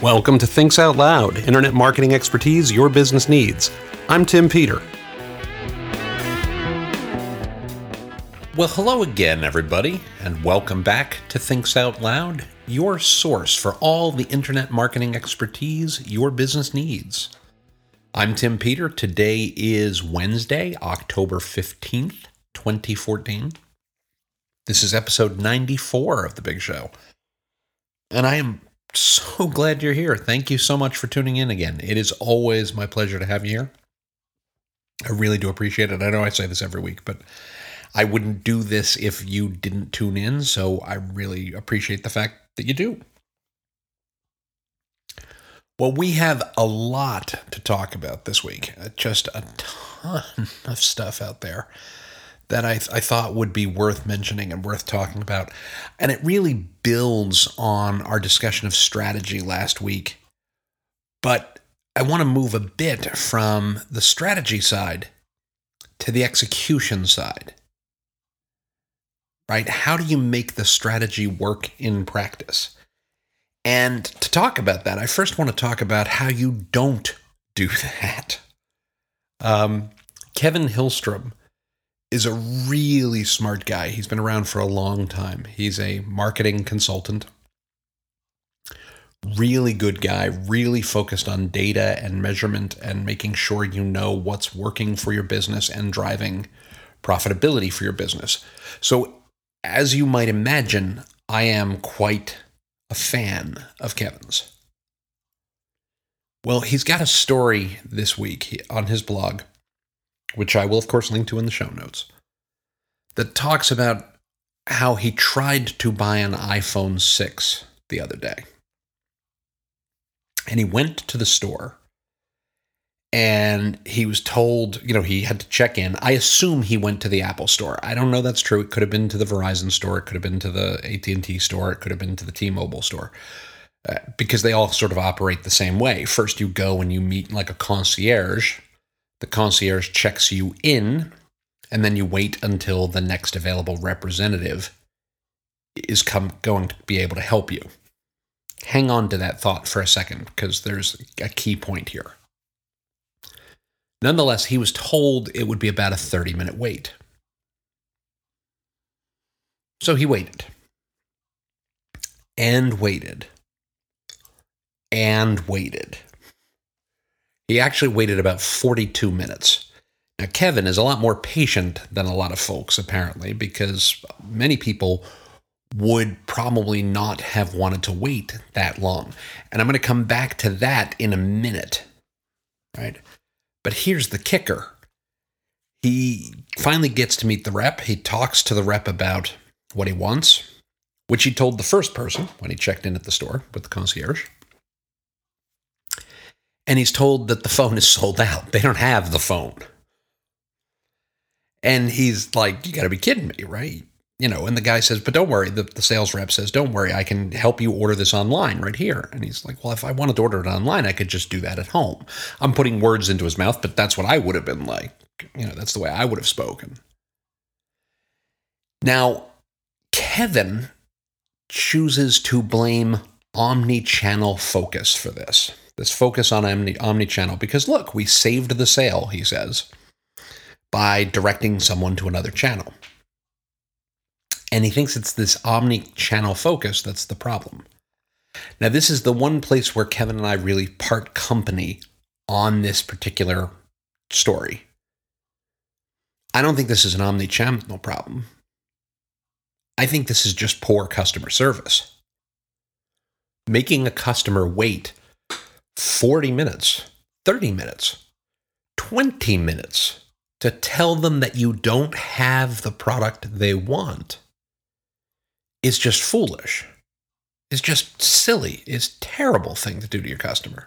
Welcome to Thinks Out Loud, internet marketing expertise your business needs. I'm Tim Peter. Well, hello again, everybody, and welcome back to Thinks Out Loud, your source for all the internet marketing expertise your business needs. I'm Tim Peter. Today is Wednesday, October 15th, 2014. This is episode 94 of The Big Show. And I am so glad you're here. Thank you so much for tuning in again. It is always my pleasure to have you here. I really do appreciate it. I know I say this every week, but I wouldn't do this if you didn't tune in, so I really appreciate the fact that you do. Well, we have a lot to talk about this week. Just a ton of stuff out there that I thought would be worth mentioning and worth talking about. And it really builds on our discussion of strategy last week. But I want to move a bit from the strategy side to the execution side. Right? How do you make the strategy work in practice? And to talk about that, I first want to talk about how you don't do that. Kevin Hillstrom is a really smart guy. He's been around for a long time. He's a marketing consultant. Really good guy, really focused on data and measurement and making sure you know what's working for your business and driving profitability for your business. So, as you might imagine, I am quite a fan of Kevin's. Well, he's got a story this week on his blog, which I will, of course, link to in the show notes, that talks about how he tried to buy an iPhone 6 the other day. And he went to the store, and he was told, he had to check in. I assume he went to the Apple store. I don't know that's true. It could have been to the Verizon store. It could have been to the AT&T store. It could have been to the T-Mobile store. Because they all sort of operate the same way. First, you go and you meet like a concierge. The concierge checks you in, and then you wait until the next available representative is going to be able to help you. Hang on to that thought for a second, because there's a key point here. Nonetheless, he was told it would be about a 30-minute wait. So he waited. And waited. And waited. He actually waited about 42 minutes. Now, Kevin is a lot more patient than a lot of folks, apparently, because many people would probably not have wanted to wait that long. And I'm going to come back to that in a minute, right? But here's the kicker. He finally gets to meet the rep. He talks to the rep about what he wants, which he told the first person when he checked in at the store with the concierge. And he's told that the phone is sold out. They don't have the phone. And he's like, you got to be kidding me, right? And the guy says, but don't worry. The sales rep says, don't worry. I can help you order this online right here. And he's like, well, if I wanted to order it online, I could just do that at home. I'm putting words into his mouth, but that's what I would have been like. That's the way I would have spoken. Now, Kevin chooses to blame omni-channel focus for this focus on omni-channel, because look, we saved the sale, he says, by directing someone to another channel. And he thinks it's this omni-channel focus that's the problem. Now, this is the one place where Kevin and I really part company on this particular story. I don't think this is an omni-channel problem. I think this is just poor customer service. Making a customer wait 40 minutes, 30 minutes, 20 minutes to tell them that you don't have the product they want is just foolish. It's just silly. It's a terrible thing to do to your customer.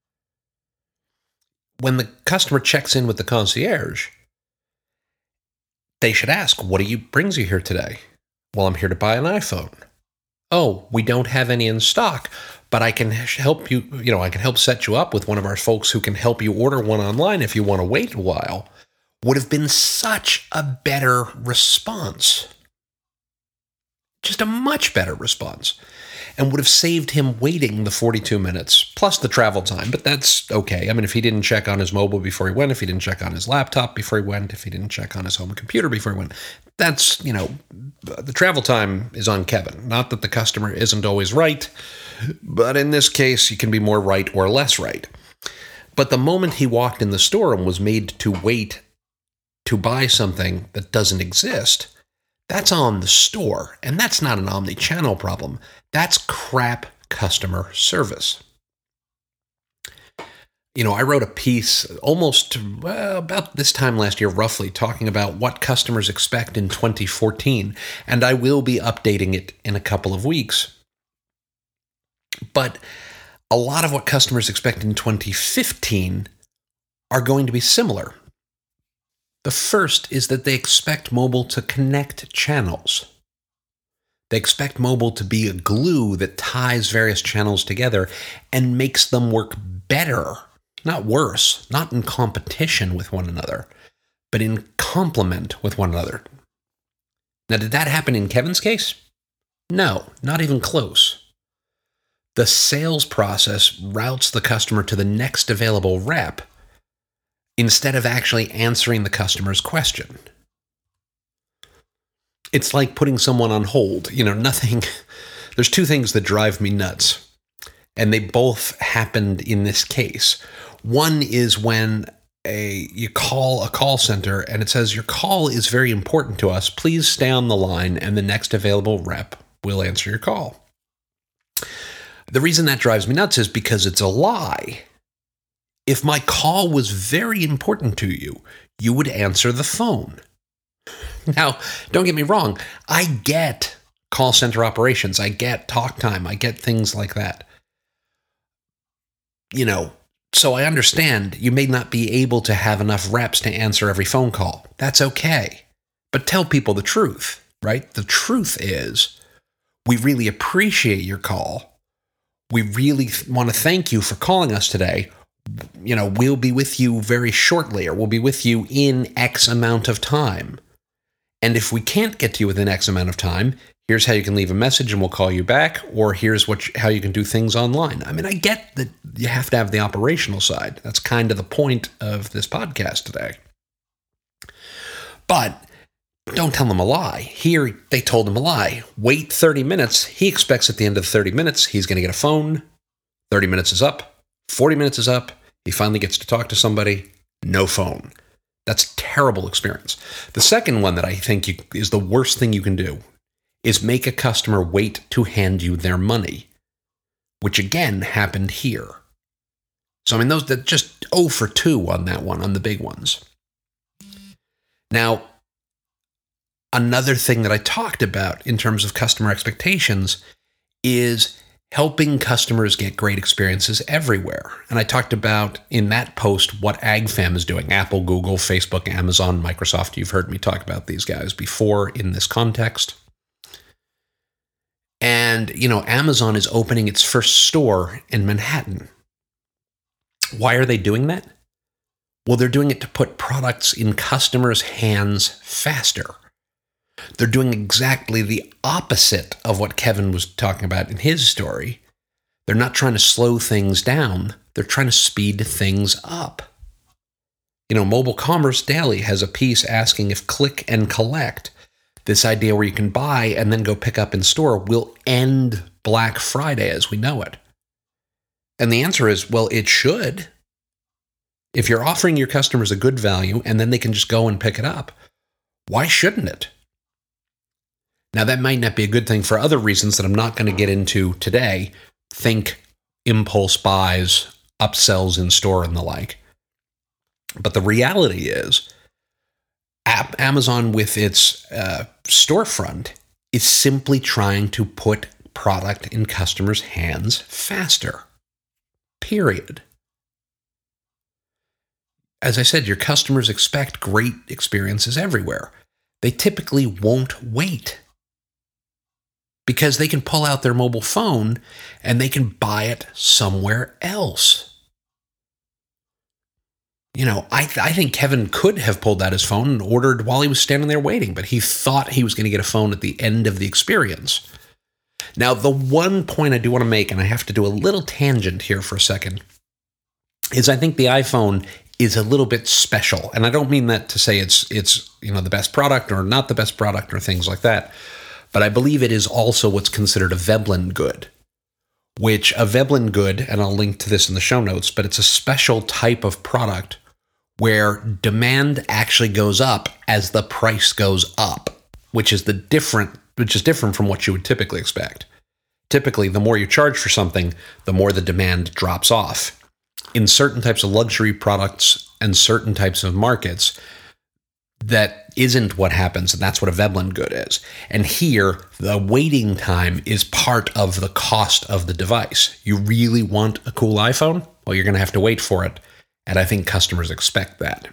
When the customer checks in with the concierge, they should ask, what brings you here today? Well, I'm here to buy an iPhone. Oh, we don't have any in stock, but I can help you, I can help set you up with one of our folks who can help you order one online if you want to wait a while. Would have been such a better response. Just a much better response. and would have saved him waiting the 42 minutes plus the travel time. But that's okay. I mean, if he didn't check on his mobile before he went, if he didn't check on his laptop before he went, if he didn't check on his home computer before he went, that's, the travel time is on Kevin. Not that the customer isn't always right, but in this case, he can be more right or less right. But the moment he walked in the store and was made to wait to buy something that doesn't exist, that's on the store, and that's not an omni-channel problem. That's crap customer service. I wrote a piece almost about this time last year, roughly, talking about what customers expect in 2014, and I will be updating it in a couple of weeks. But a lot of what customers expect in 2015 are going to be similar. The first is that they expect mobile to connect channels. They expect mobile to be a glue that ties various channels together and makes them work better, not worse, not in competition with one another, but in complement with one another. Now, did that happen in Kevin's case? No, not even close. The sales process routes the customer to the next available rep instead of actually answering the customer's question. It's like putting someone on hold. There's two things that drive me nuts, and they both happened in this case. One is when you call a call center and it says, your call is very important to us. Please stay on the line and the next available rep will answer your call. The reason that drives me nuts is because it's a lie. If my call was very important to you, you would answer the phone. Now, don't get me wrong. I get call center operations. I get talk time. I get things like that. So I understand you may not be able to have enough reps to answer every phone call. That's okay. But tell people the truth, right? The truth is, we really appreciate your call. We really want to thank you for calling us today. We'll be with you very shortly, or we'll be with you in X amount of time. And if we can't get to you within X amount of time, here's how you can leave a message and we'll call you back, or here's how you can do things online. I mean, I get that you have to have the operational side. That's kind of the point of this podcast today. But don't tell them a lie. Here, they told him a lie. Wait 30 minutes. He expects at the end of 30 minutes, he's going to get a phone. 30 minutes is up. 40 minutes is up. He finally gets to talk to somebody. No phone. That's a terrible experience. The second one that I think is the worst thing you can do is make a customer wait to hand you their money, which again happened here. So, those that just 0 for 2 on that one, on the big ones. Now, another thing that I talked about in terms of customer expectations is helping customers get great experiences everywhere. And I talked about in that post what AgFam is doing. Apple, Google, Facebook, Amazon, Microsoft. You've heard me talk about these guys before in this context. And, Amazon is opening its first store in Manhattan. Why are they doing that? Well, they're doing it to put products in customers' hands faster. They're doing exactly the opposite of what Kevin was talking about in his story. They're not trying to slow things down. They're trying to speed things up. Mobile Commerce Daily has a piece asking if click and collect, this idea where you can buy and then go pick up in store, will end Black Friday as we know it. And the answer is, well, it should. If you're offering your customers a good value and then they can just go and pick it up, why shouldn't it? Now, that might not be a good thing for other reasons that I'm not going to get into today. Think impulse buys, upsells in store, and the like. But the reality is, Amazon with its storefront is simply trying to put product in customers' hands faster. Period. As I said, your customers expect great experiences everywhere. They typically won't wait because they can pull out their mobile phone and they can buy it somewhere else. I think Kevin could have pulled out his phone and ordered while he was standing there waiting, but he thought he was going to get a phone at the end of the experience. Now, the one point I do want to make, and I have to do a little tangent here for a second, is I think the iPhone is a little bit special. And I don't mean that to say it's the best product or not the best product or things like that. But I believe it is also what's considered a Veblen good, which a Veblen good, and I'll link to this in the show notes, but it's a special type of product where demand actually goes up as the price goes up, which is different from what you would typically expect. Typically, the more you charge for something, the more the demand drops off. In certain types of luxury products and certain types of markets, that isn't what happens, and that's what a Veblen good is. And here, the waiting time is part of the cost of the device. You really want a cool iPhone? Well, you're going to have to wait for it, and I think customers expect that.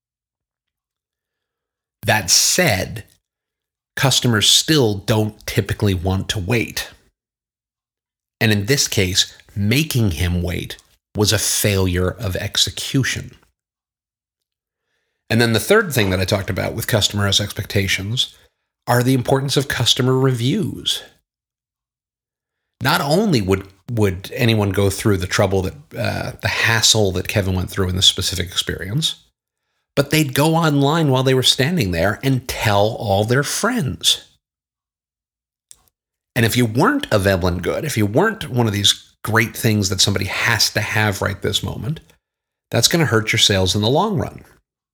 That said, customers still don't typically want to wait. And in this case, making him wait was a failure of execution. And then the third thing that I talked about with customers' expectations are the importance of customer reviews. Not only would anyone go through the trouble the hassle that Kevin went through in this specific experience, but they'd go online while they were standing there and tell all their friends. And if you weren't a Veblen good, if you weren't one of these great things that somebody has to have right this moment, that's going to hurt your sales in the long run.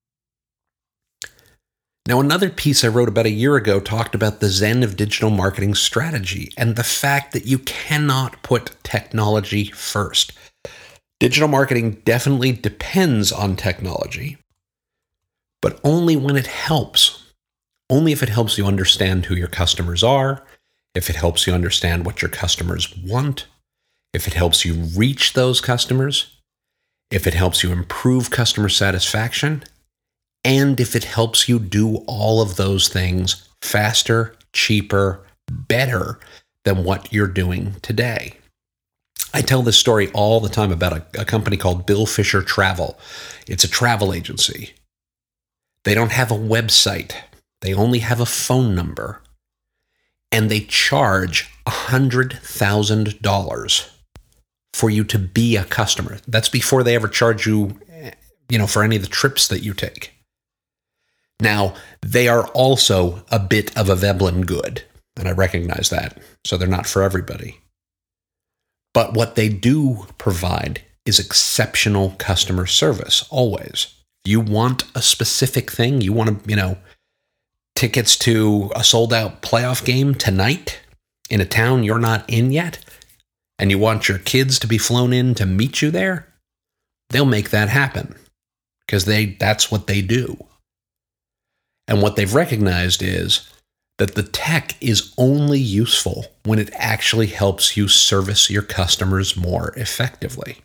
Now, another piece I wrote about a year ago talked about the Zen of digital marketing strategy and the fact that you cannot put technology first. Digital marketing definitely depends on technology, but only when it helps. Only if it helps you understand who your customers are, if it helps you understand what your customers want, if it helps you reach those customers, if it helps you improve customer satisfaction, and if it helps you do all of those things faster, cheaper, better than what you're doing today. I tell this story all the time about a company called Bill Fisher Travel. It's a travel agency. They don't have a website. They only have a phone number. And they charge $100,000 for you to be a customer. That's before they ever charge you, for any of the trips that you take. Now, they are also a bit of a Veblen good, and I recognize that, so they're not for everybody. But what they do provide is exceptional customer service, always. If you want a specific thing, you want to, tickets to a sold-out playoff game tonight in a town you're not in yet, and you want your kids to be flown in to meet you there, they'll make that happen because that's what they do. And what they've recognized is that the tech is only useful when it actually helps you service your customers more effectively.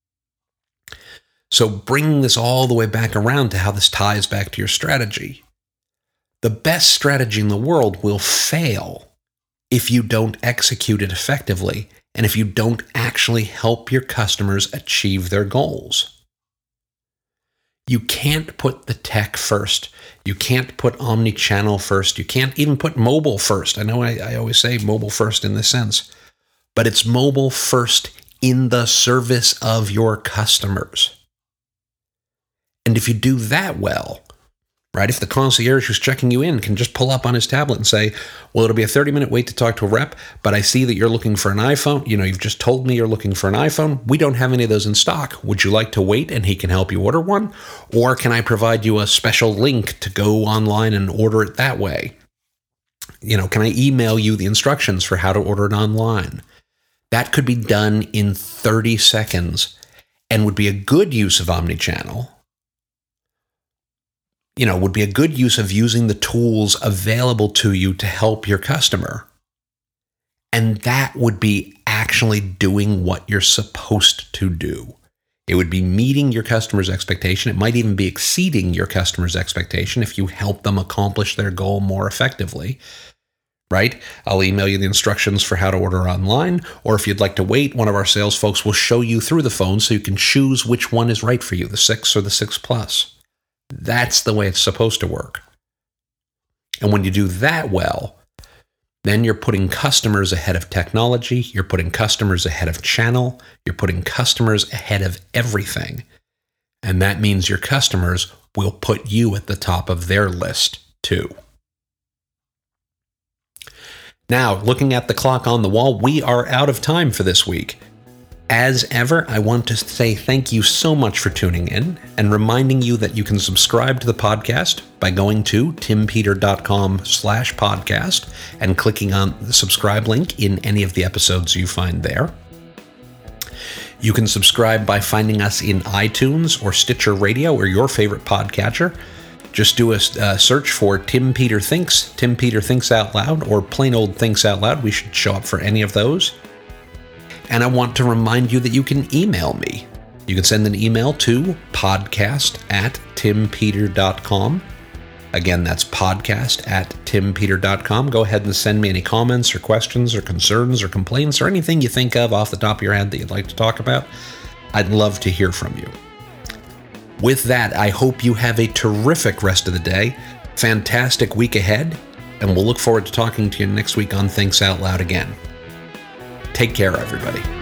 So bringing this all the way back around to how this ties back to your strategy, the best strategy in the world will fail if you don't execute it effectively and if you don't actually help your customers achieve their goals. You can't put the tech first. You can't put omni-channel first. You can't even put mobile first. I know I always say mobile first in this sense, but it's mobile first in the service of your customers. And if you do that well, right, if the concierge who's checking you in can just pull up on his tablet and say, well, it'll be a 30-minute wait to talk to a rep, but I see that you're looking for an iPhone. You've just told me you're looking for an iPhone. We don't have any of those in stock. Would you like to wait and he can help you order one? Or can I provide you a special link to go online and order it that way? Can I email you the instructions for how to order it online? That could be done in 30 seconds and would be a good use of omnichannel. Would be a good use of using the tools available to you to help your customer. And that would be actually doing what you're supposed to do. It would be meeting your customer's expectation. It might even be exceeding your customer's expectation if you help them accomplish their goal more effectively, right? I'll email you the instructions for how to order online, or if you'd like to wait, one of our sales folks will show you through the phone so you can choose which one is right for you, the 6 or the 6 Plus. That's the way it's supposed to work. And when you do that well, then you're putting customers ahead of technology, you're putting customers ahead of channel, you're putting customers ahead of everything. And that means your customers will put you at the top of their list too. Now, looking at the clock on the wall, we are out of time for this week. As ever, I want to say thank you so much for tuning in and reminding you that you can subscribe to the podcast by going to timpeter.com/podcast and clicking on the subscribe link in any of the episodes you find there. You can subscribe by finding us in iTunes or Stitcher Radio or your favorite podcatcher. Just do a search for Tim Peter Thinks, Tim Peter Thinks Out Loud, or plain old Thinks Out Loud. We should show up for any of those. And I want to remind you that you can email me. You can send an email to podcast@timpeter.com. Again, that's podcast@timpeter.com. Go ahead and send me any comments or questions or concerns or complaints or anything you think of off the top of your head that you'd like to talk about. I'd love to hear from you. With that, I hope you have a terrific rest of the day, fantastic week ahead, and we'll look forward to talking to you next week on Thinks Out Loud again. Take care, everybody.